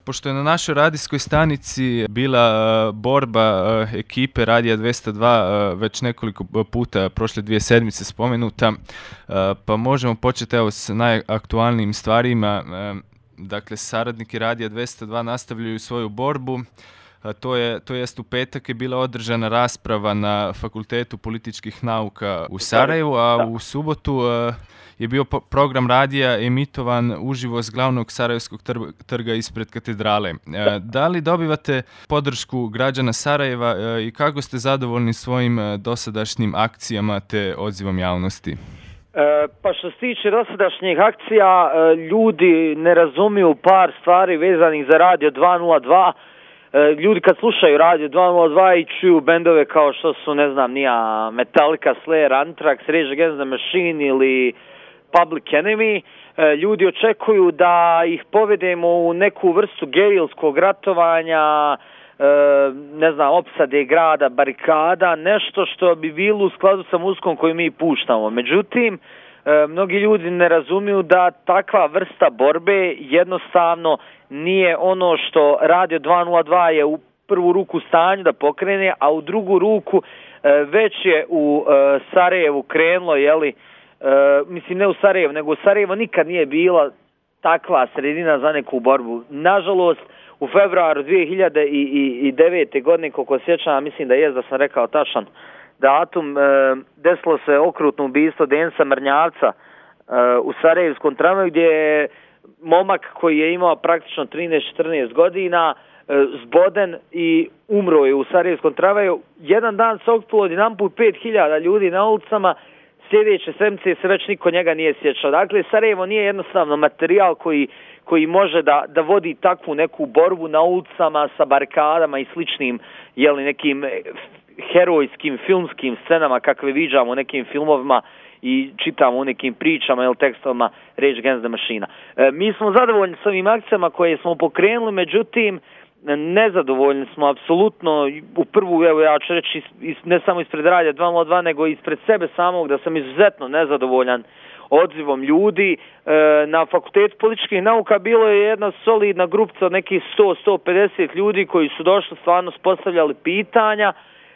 Pošto je na našoj radijskoj stanici bila borba ekipe Radija 202 već nekoliko puta prošle 2 sedmice spomenuta, pa možemo početi evo s najaktualnijim stvarima. Dakle, saradniki Radija 202 nastavljaju svoju borbu. To jest u petak je bila održana rasprava na Fakultetu političkih nauka u Sarajevu, a u subotu je bio program radija emitovan uživo s glavnog Sarajevskog trga ispred katedrale. Da li dobivate podršku građana Sarajeva i kako ste zadovoljni svojim dosadašnjim akcijama te odzivom javnosti? Pa što se tiče dosadašnjih akcija, ljudi ne razumiju par stvari vezanih za Radio 202. Ljudi kad slušaju Radio 202 i čuju bendove kao što su, ne znam, Metallica, Slayer, Anthrax, Rage Against the Machine ili Public Enemy, ljudi očekuju da ih povedemo u neku vrstu gerilskog ratovanja, ne znam, opsade grada, barikada, nešto što bi bilo u skladu sa muzikom koju mi puštamo. Međutim, mnogi ljudi ne razumiju da takva vrsta borbe jednostavno nije ono što Radio 202 je u prvu ruku stanju da pokrene, a u drugu ruku već je u Sarajevu krenulo, mislim ne u Sarajevu, nego u Sarajevo nikad nije bila takva sredina za neku borbu. Nažalost, u februaru 2009. godine, koliko sjećam, mislim da sam rekao tačan datum, desilo se okrutno ubistvo Denisa Mrnjavca u Sarajevskom tramvaju, gdje je momak koji je imao praktično 13-14 godina zboden i umro je u Sarajevskom tramvaju. Jedan dan se okupilo odjedanput 5000 ljudi na ulicama, sljedeće sedmice se već niko njega nije sjećao. Dakle, Sarajevo nije jednostavno materijal koji može da vodi takvu neku borbu na ulicama sa barikadama i sličnim nekim herojskim filmskim scenama kakve viđamo u nekim filmovima i čitamo u nekim pričama ili tekstovima Rage Against the Machine. Mi smo zadovoljni s ovim akcijama koje smo pokrenuli, međutim nezadovoljni smo apsolutno u prvu, ja ću reći ne samo ispred Radija 202 nego ispred sebe samog, da sam izuzetno nezadovoljan odzivom ljudi. Na Fakultetu političkih nauka bilo je jedna solidna grupca od nekih 100-150 ljudi koji su došli, stvarno postavljali pitanja.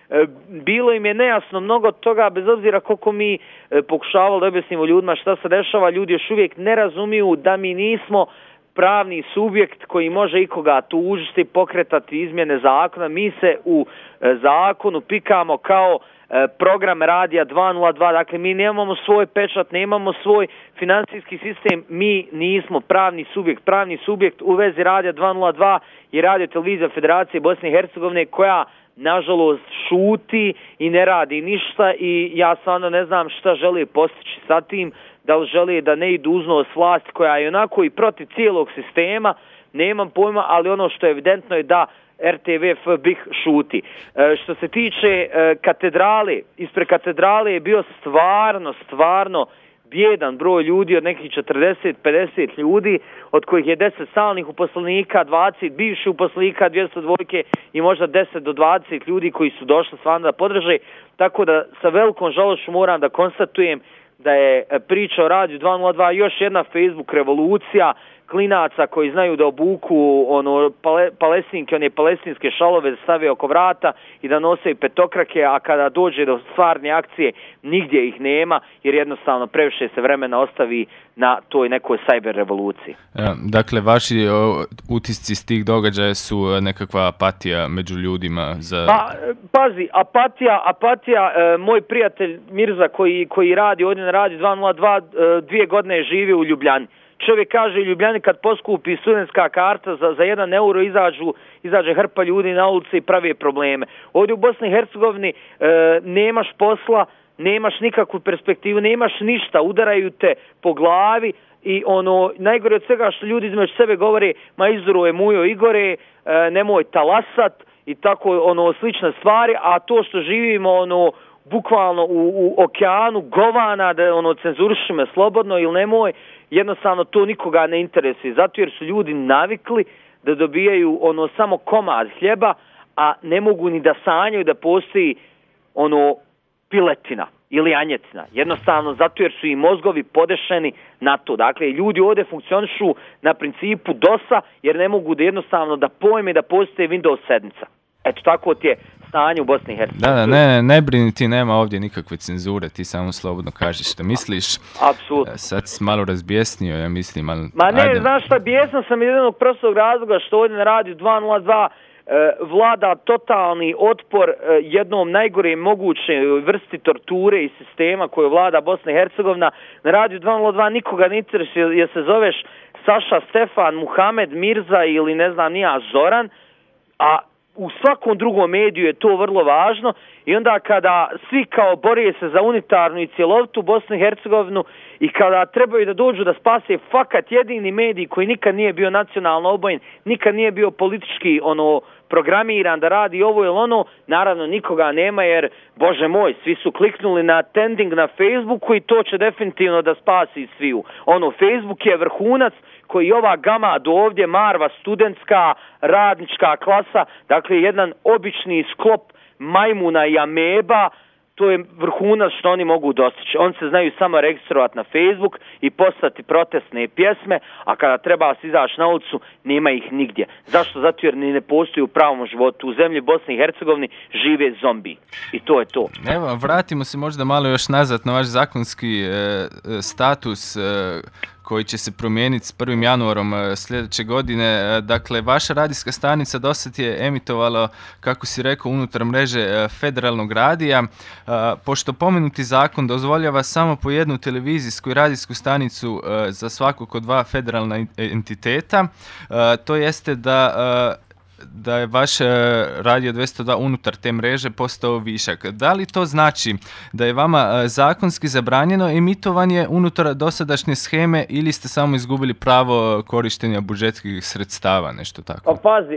Bilo im je nejasno mnogo toga, bez obzira koliko mi pokušavali da objasnimo ljudima šta se dešava. Ljudi još uvijek ne razumiju da mi nismo pravni subjekt koji može ikoga tužiti, pokretati izmjene zakona. Mi se u zakonu pikamo kao program Radija 202, dakle mi nemamo svoj pečat, nemamo svoj financijski sistem, mi nismo pravni subjekt. Pravni subjekt u vezi Radija 202 je Radio televizija Federacije Bosne i Hercegovine, koja nažalost šuti i ne radi ništa, i ja stvarno ne znam šta želi postići sa tim. Da li želi da ne idu uznos vlast koja je onako i protiv cijelog sistema, nemam pojma, ali ono što je evidentno je da RTVF BiH šuti. Što se tiče katedrale, ispred katedrale je bio stvarno bijedan broj ljudi, od nekih 40-50 ljudi, od kojih je 10 stalnih uposlenika, 20 bivših uposlenika, 202 i možda 10 do 20 ljudi koji su došli stvarno da podrže. Tako da sa velikom žalošću moram da konstatujem da je priča o Radiju 202 još jedna Facebook revolucija klinaca koji znaju da obuku palestinke, one palestinske šalove, stave oko vrata i da nose petokrake, a kada dođe do stvarne akcije nigdje ih nema, jer jednostavno previše se vremena ostavi na toj nekoj cyber revoluciji. Dakle, vaši utisci s tih događaja su nekakva apatija među ljudima? Pazi, apatija, moj prijatelj Mirza koji radi ovdje na Radiju 202, 2 godine je živio u Ljubljani. Čovjek kaže u Ljubljani kad poskupi studentska karta za 1 euro izađe hrpa ljudi na ulici i prave probleme. Ovdje u Bosni i Hercegovini nemaš posla, nemaš nikakvu perspektivu, nemaš ništa, udaraju te po glavi i najgore od svega što ljudi između sebe govore, ma Izuro je mujo Igore, nemoj talasat i tako slične stvari, a to što živimo bukvalno u okeanu govana, da cenzuriši me slobodno ili nemoj, jednostavno to nikoga ne interesuje, zato jer su ljudi navikli da dobijaju samo komad hljeba, a ne mogu ni da sanjaju da postoji piletina. ili janjetina. Jednostavno zato jer su i mozgovi podešeni na to. Dakle, ljudi ovdje funkcionišu na principu DOS-a jer ne mogu da jednostavno da pojme da postoje Windows 7. Eto, tako ti je stanje u Bosni i Hercegovini. Da, ne brini, ti nema ovdje nikakve cenzure, ti samo slobodno kažeš što misliš. Apsolutno. Sad si malo razbjesnio, ja mislim, ali... Ma ne, znaš šta, bijesan sam jednog prostog razloga što ovdje na radiju 202 vlada totalni otpor jednom najgore moguće vrsti torture i sistema koje vlada Bosna i Hercegovina. Na radiju 202 nikoga ne interesuje jer se zoveš Saša, Stefan, Muhamed, Mirza ili ne znam nija Zoran, a u svakom drugom mediju je to vrlo važno i onda kada svi kao bore se za unitarnu i cjelovitu Bosnu i Hercegovinu i kada trebaju da dođu da spase fakat jedini medij koji nikad nije bio nacionalno obojen, nikad nije bio politički programiran da radi ovo ili ono, naravno nikoga nema jer, bože moj, svi su kliknuli na trending na Facebooku i to će definitivno da spasi sviju. Facebook je vrhunac koji ova gama do ovdje marva studentska, radnička klasa, dakle jedan obični sklop majmuna i ameba, to je vrhunac što oni mogu dostići. Oni se znaju samo registrovati na Facebook i poslati protestne pjesme, a kada treba se izaći na ulicu, nema ih nigdje. Zašto? Zato jer ne postoji u pravom životu. U zemlji Bosne i Hercegovini žive zombi. I to je to. Evo, vratimo se možda malo još nazad na vaš zakonski status koji će se promijeniti s 1. januarom sljedeće godine. Dakle, vaša radijska stanica dosad je emitovala, kako si rekao, unutar mreže federalnog radija. Pošto pomenuti zakon dozvoljava samo po jednu televizijsku i radijsku stanicu za svakog od dva federalna entiteta, to jeste da je vaš radio 202 unutar te mreže postao višak. Da li to znači da je vama zakonski zabranjeno emitovanje unutar dosadašnje sheme ili ste samo izgubili pravo korištenja budžetskih sredstava, nešto tako? Pa pazi,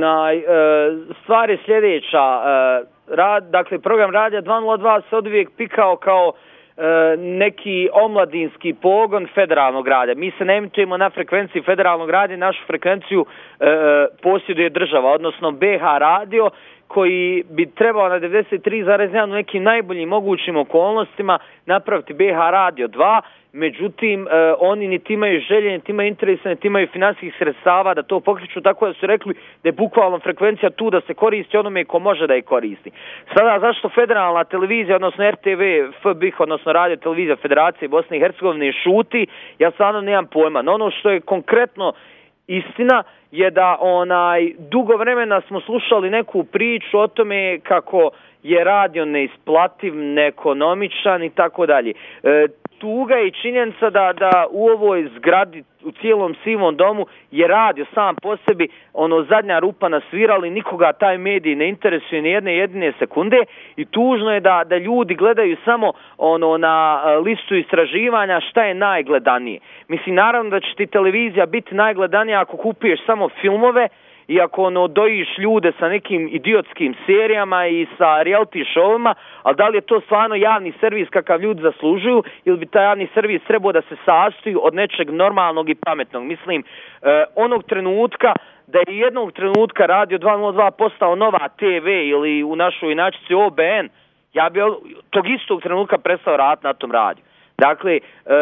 stvar je sljedeća. Dakle, program Radija 202 se oduvijek pikao kao neki omladinski pogon federalnog radija. Mi se ne emitujemo na frekvenciji federalnog radija, našu frekvenciju posjeduje država, odnosno BH radio, koji bi trebao na 93,1 u nekim najboljim mogućim okolnostima napraviti BH radio 2, međutim oni niti imaju želje, niti imaju interesa, niti imaju financijskih sredstava da to pokriču, tako da su rekli da je bukvalno frekvencija tu da se koristi onome ko može da je koristi. Sada zašto federalna televizija, odnosno RTV, FBIH, odnosno Radio televizija Federacije Bosne i Hercegovine šuti, ja stvarno nemam pojma. No ono što je konkretno istina je da dugo vremena smo slušali neku priču o tome kako je radio neisplativ, neekonomičan i tako dalje. Tuga je i činjenica da u ovoj zgradi, u cijelom sivom domu je radio sam po sebi zadnja rupa na svirali, nikoga taj medij ne interesuje ni jedne jedine sekunde i tužno je da ljudi gledaju samo na listu istraživanja šta je najgledanije. Mislim, naravno da će ti televizija biti najgledanija ako kupuješ samo filmove i ako dojiš ljude sa nekim idiotskim serijama i sa reality showima, ali da li je to stvarno javni servis kakav ljudi zaslužuju ili bi taj javni servis trebao da se sastoji od nečeg normalnog i pametnog? Mislim, onog trenutka da je jednog trenutka Radio 202 postao Nova TV ili u našoj inačici OBN, ja bi tog istog trenutka prestao raditi na tom radiju. Dakle,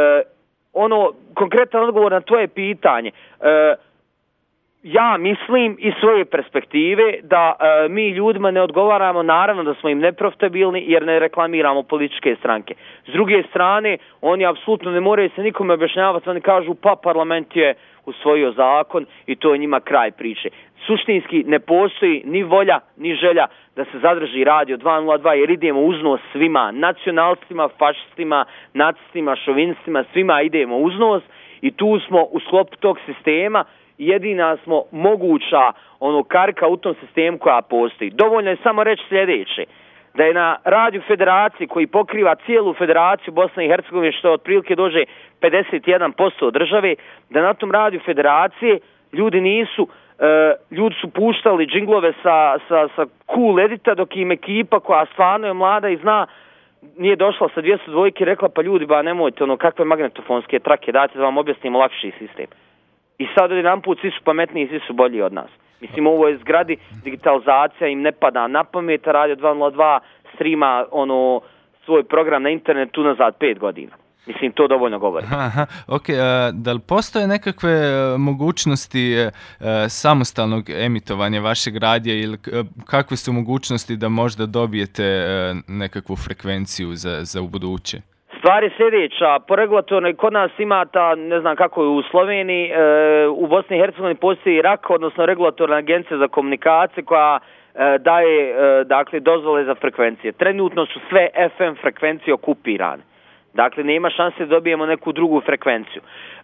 konkretan odgovor na tvoje pitanje, ja mislim iz svoje perspektive da mi ljudima ne odgovaramo, naravno da smo im neprofitabilni jer ne reklamiramo političke stranke. S druge strane, oni apsolutno ne moraju se nikome objašnjavati, oni kažu pa parlament je usvojio zakon i to je njima kraj priče. Suštinski ne postoji ni volja ni želja da se zadrži Radio 202 jer idemo uznos svima, nacionalistima, fašistima, nacistima, šovinistima, svima idemo uznos i tu smo u sklopu tog sistema jedina smo moguća karika u tom sistemu koja postoji. Dovoljno je samo reći sljedeće, da je na Radio Federaciji koji pokriva cijelu Federaciju Bosne i Hercegovine, što otprilike dođe 51% države, da na tom Radio Federacije ljudi su puštali džinglove sa cool edita, dok im ekipa koja stvarno je mlada i zna nije došla sa 202 i rekla pa ljudi nemojte kakve magnetofonske trake, dajte da vam objasnimo lakši sistem. I sad jedanput svi su pametniji, svi su bolji od nas. Mislim, ovo je zgradi, digitalizacija im ne pada na pamet, Radio 202 streama svoj program na internetu nazad 5 godina. Mislim, to dovoljno govori. Aha, ok, da li postoje nekakve mogućnosti samostalnog emitovanja vašeg radija ili kakve su mogućnosti da možda dobijete nekakvu frekvenciju za ubuduće? Stvar je sljedeća, po regulatornoj kod nas ima ta, ne znam kako je u Sloveniji, u Bosni i Hercegovini postoji RAK, odnosno regulatorna agencija za komunikacije koja daje dakle, dozvole za frekvencije. Trenutno su sve FM frekvencije okupirane. Dakle, nema šanse da dobijemo neku drugu frekvenciju.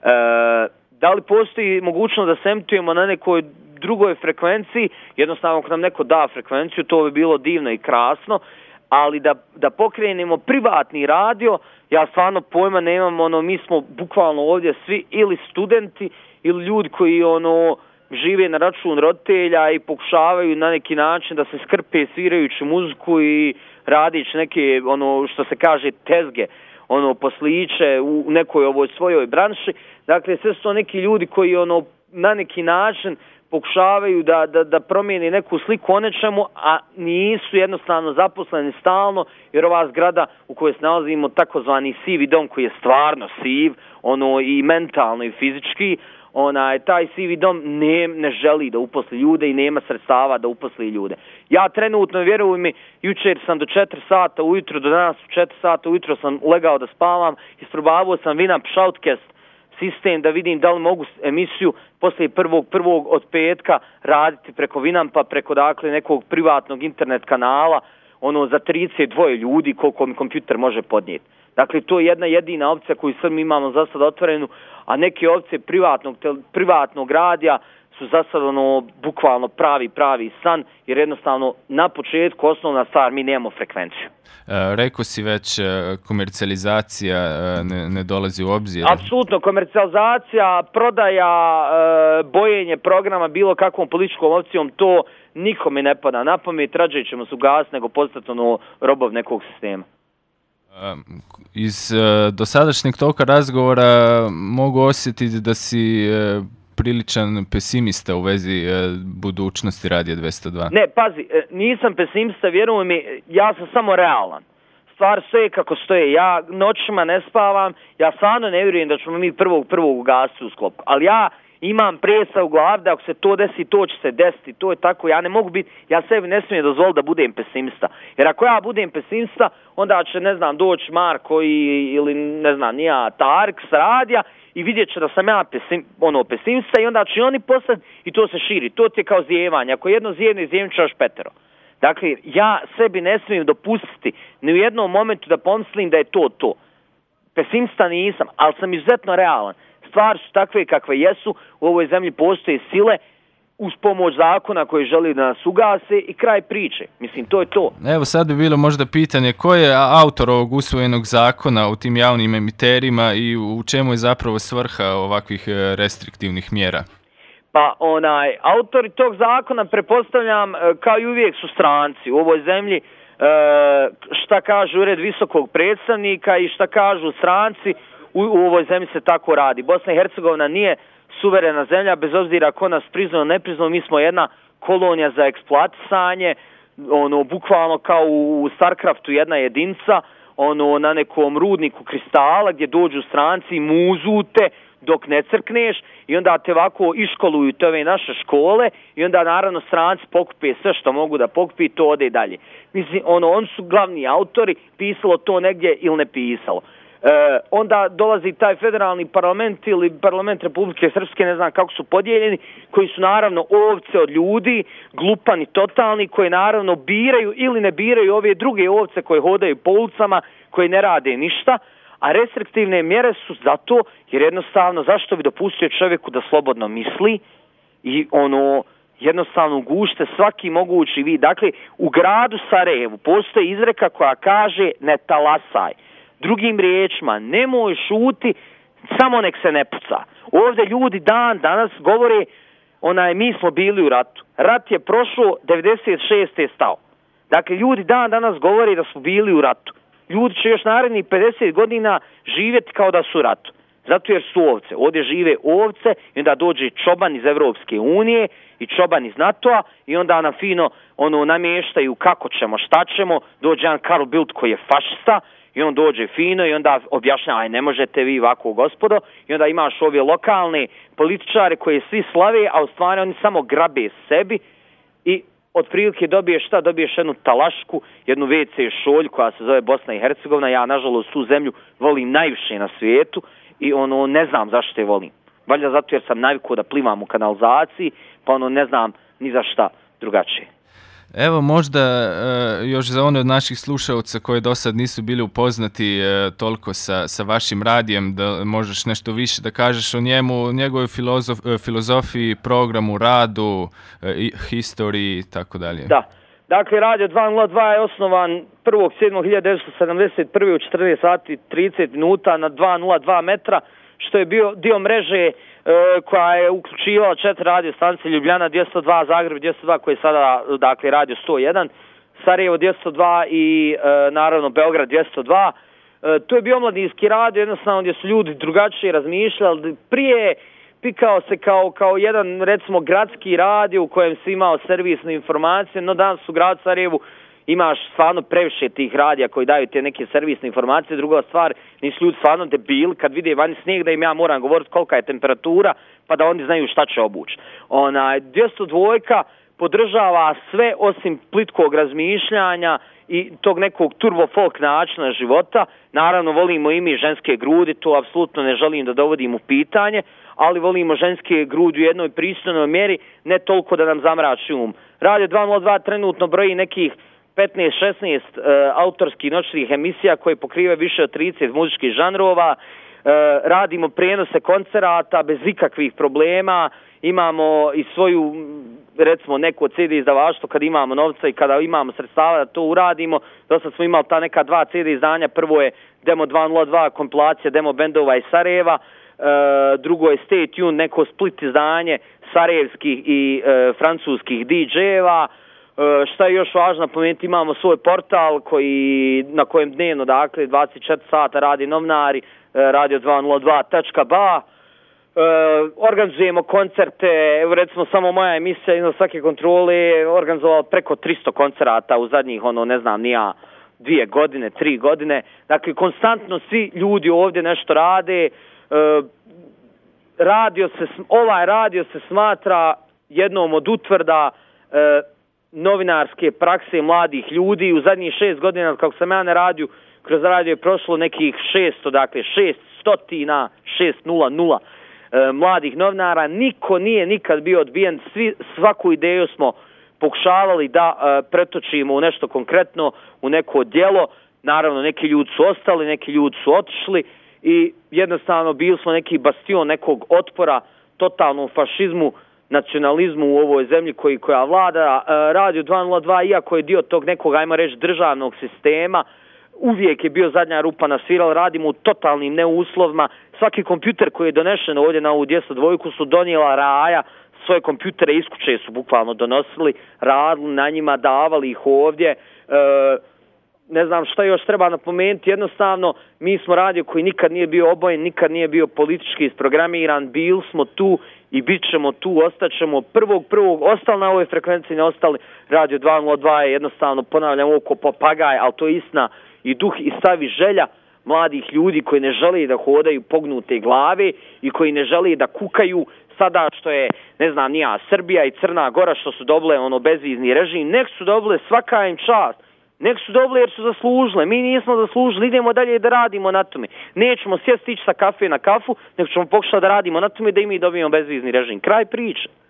Da li postoji mogućnost da se emitujemo na nekoj drugoj frekvenciji? Jednostavno, ako nam neko da frekvenciju, to bi bilo divno i krasno, ali da pokrenemo privatni radio, ja stvarno pojma nemam, mi smo bukvalno ovdje svi ili studenti ili ljudi koji žive na račun roditelja i pokušavaju na neki način da se skrpe svirajući muziku i radići neke, što se kaže, tezge, posliće u nekoj ovoj svojoj branši. Dakle, sve su to neki ljudi koji na neki način pokušavaju da promijeni neku sliku o nečemu, a nisu jednostavno zaposleni stalno, jer ova zgrada u kojoj se nalazimo, takozvani sivi dom koji je stvarno siv, i mentalno i fizički, taj sivi dom ne želi da uposli ljude i nema sredstava da uposli ljude. Ja trenutno, vjeruj mi, jučer sam do 4 sata ujutro, do danas u 4 sata ujutro sam legao da spavam, isprobavao sam Winamp Shoutcast sistem da vidim da li mogu emisiju poslije 1.1. od petka raditi preko Winampa, preko dakle nekog privatnog internet kanala, za 32 ljudi koliko mi kompjuter može podnijeti. Dakle, to je jedna jedina opcija koju sad mi imamo za sad otvorenu, a neke opcije privatnog radija su za sad bukvalno pravi san, jer jednostavno na početku osnovna stvar, mi nemamo frekvenciju. Rekao si već, komercijalizacija ne dolazi u obzir. Apsolutno, komercijalizacija, prodaja, bojenje programa bilo kakvom političkom opcijom, to nikome ne pada na pamet, rađe ćemo se ugasiti nego postati robov nekog sistema. Iz dosadašnjeg toka razgovora mogu osjetiti da si priličan pesimista u vezi budućnosti Radija 202. Ne, pazi, nisam pesimista, vjeruj mi, ja sam samo realan. Stvar stoje kako stoje, ja noćima ne spavam, ja stvarno ne vjerujem da ćemo mi prvog ugasiti u sklopu, ali ja imam predstav u glavi da ako se to desi, to će se desiti, to je tako, ja ne mogu biti, ja sebi ne smijem dozvoliti da budem pesimista, jer ako ja budem pesimista, onda će, doći Marko ili, Tarik s radija i vidjet će da sam ja pesimista i onda će oni postati i to se širi, to ti je kao zijevanje, ako jedno zijevne, zijevnit će još 5. Dakle, ja sebi ne smijem dopustiti ni u jednom momentu da pomislim da je to. Pesimista nisam, ali sam izuzetno realan. Stvari su takve kakve jesu, u ovoj zemlji postoje sile uz pomoć zakona koji želi da nas ugase i kraj priče. Mislim, to je to. Evo sad bi bilo možda pitanje ko je autor ovog usvojenog zakona u tim javnim emiterima i u čemu je zapravo svrha ovakvih restriktivnih mjera? Pa autori tog zakona, pretpostavljam, kao i uvijek su stranci u ovoj zemlji, šta kaže Ured visokog predstavnika i šta kažu stranci, u ovoj zemlji se tako radi. Bosna i Hercegovina nije suverena zemlja, bez obzira ko nas priznao, ne priznao, mi smo jedna kolonija za eksploatisanje, bukvalno kao u Starcraftu jedna jedinca, na nekom rudniku kristala gdje dođu stranci i muzute dok ne crkneš i onda te ovako iškoluju te ove naše škole i onda naravno stranci pokupe sve što mogu da pokupi i to ode dalje. Mislim, oni su glavni autori, pisalo to negdje ili ne pisalo. Onda dolazi taj federalni parlament ili parlament Republike Srpske, ne znam kako su podijeljeni, koji su naravno ovce od ljudi, glupani totalni, koji naravno biraju ili ne biraju ove druge ovce koje hodaju po ulicama, koje ne rade ništa, a restriktivne mjere su zato jer jednostavno zašto bi dopustio čovjeku da slobodno misli i jednostavno ugušte svaki mogući vid. Dakle, u gradu Sarajevu postoji izreka koja kaže ne talasaj. Drugim riječima, nemoj šuti, samo nek se ne puca. Ovdje ljudi danas govore, mi smo bili u ratu. Rat je prošao, 96. je stao. Dakle, ljudi danas govore da smo bili u ratu. Ljudi će još narednih 50 godina živjeti kao da su u ratu. Zato jer su ovce. Ovdje žive ovce i onda dođe čoban iz Evropske unije i čoban iz NATO-a i onda nam fino namještaju kako ćemo, šta ćemo. Dođe jedan Carl Bildt koji je fašista i on dođe fino i onda objašnjava, ne možete vi ovako, gospodo. I onda imaš ove lokalne političare koje svi slave, a u stvari oni samo grabe sebi i otprilike dobiješ jednu talašku, jednu WC šolju koja se zove Bosna i Hercegovina. Ja nažalost tu zemlju volim najviše na svijetu i ne znam zašto je volim. Valjda zato jer sam navikao da plivam u kanalizaciji, pa ne znam ni za šta drugačije. Evo možda još za one od naših slušalca koji do sad nisu bili upoznati toliko sa vašim radijem, da možeš nešto više da kažeš o njemu, njegovoj filozofiji, programu, radu, historiji i tako dalje. Da. Dakle, Radio 202 je osnovan 1.7.1971. u 14 sati 30 minuta na 202 metra, što je bio dio mreže koja je uključivala 4 radio stanice: Ljubljana 202, Zagreb 202 koji je sada dakle radio 101, Sarajevo 202 i naravno Beograd 202. To je bio omladinski radio, jednostavno gdje su ljudi drugačije razmišljali. Prije pikao se kao jedan recimo gradski radio u kojem si imao servisne informacije, no danas u gradu Sarajevu imaš stvarno previše tih radija koji daju te neke servisne informacije. Druga stvar, nisu ljudi stvarno debili kad vide vani snijeg da im ja moram govoriti kolika je temperatura pa da oni znaju šta će obući. 202 podržava sve osim plitkog razmišljanja i tog nekog turbo folk načina života. Naravno volimo i mi ženske grudi, to apsolutno ne želim da dovodim u pitanje, ali volimo ženske grudi u jednoj pristojnoj mjeri, ne toliko da nam zamrači um. Radio 202 trenutno broji nekih 15-16 autorskih noćnih emisija koje pokrivaju više od 30 muzičkih žanrova. Radimo prijenose koncerata bez ikakvih problema. Imamo i svoju, recimo, neko CD izdavaštvo kad imamo novca i kada imamo sredstava da to uradimo. Dosta smo imali ta neka 2 CD izdanja. Prvo je Demo 202, kompilacija demo bendova iz Sarajeva. Drugo je Stay Tuned, neko split izdanje sarajevskih i francuskih DJ-eva. Šta je još važno napomenuti, imamo svoj portal na kojem dnevno, dakle, 24 sata radi novinari, radio202.ba. Organizujemo koncerte, evo recimo samo moja emisija iznad svake kontrole je organizovala preko 300 koncerata u zadnjih, 2 godine, 3 godine. Dakle, konstantno svi ljudi ovdje nešto rade. Ovaj radio se smatra jednom od utvrda novinarske prakse mladih ljudi. U zadnjih 6 godina, kako sam ja na radiju, kroz radio je prošlo nekih 600, dakle 600 mladih novinara. Niko nije nikad bio odbijen. Svaku ideju smo pokušavali da pretočimo u nešto konkretno, u neko djelo. Naravno, neki ljudi su ostali, neki ljudi su otišli i jednostavno bili smo neki bastion nekog otpora totalnom fašizmu, nacionalizmu u ovoj zemlji koja vlada. Radio 202, iako je dio tog nekog, ajmo reći, državnog sistema, uvijek je bio zadnja rupa na svirali. Radimo u totalnim neuslovima. Svaki kompjuter koji je donešen ovdje na ovu 202 su donijela Raja, svoje kompjutere iz kuće su bukvalno donosili, radili na njima, davali ih ovdje. Ne znam šta još treba napomenuti, jednostavno mi smo radio koji nikad nije bio obojen, nikad nije bio politički isprogramiran, bili smo tu i bit ćemo tu, ostaćemo prvog, ostali na ovoj frekvenciji, ne ostali. Radio 202 je jednostavno, ponavljam, oko papagaj, ali to je istina i duh i stav i želja mladih ljudi koji ne žele da hodaju pognute glave i koji ne žele da kukaju sada što je, ne znam, Srbija i Crna Gora što su dobile bezvizni režim. Nek su dobile, svaka im čast. Nek su dobili jer su zaslužile. Mi nismo zaslužili, idemo dalje da radimo na tome. Nećemo sjesti ići sa kafe na kafu, nego ćemo pokušati da radimo na tome da i mi dobijemo bezvizni režim. Kraj priče.